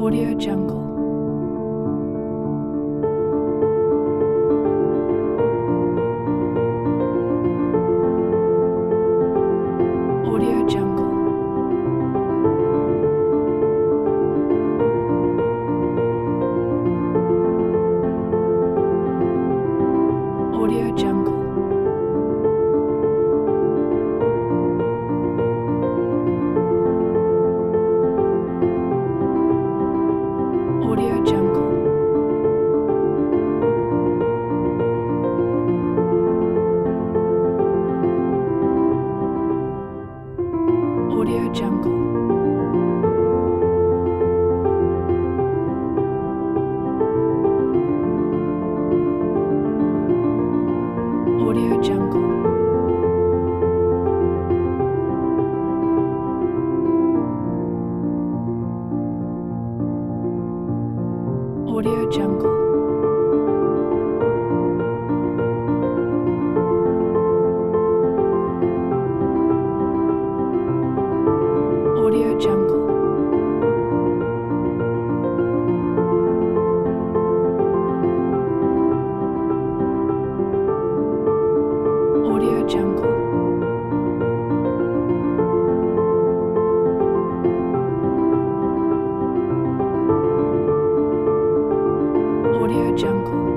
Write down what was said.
Audio Jungle. Audio Jungle. Audio Jungle. Audio Jungle. Audio Jungle. Audio Jungle. Audio Jungle. Audio Jungle. Audio Jungle. Audio Jungle.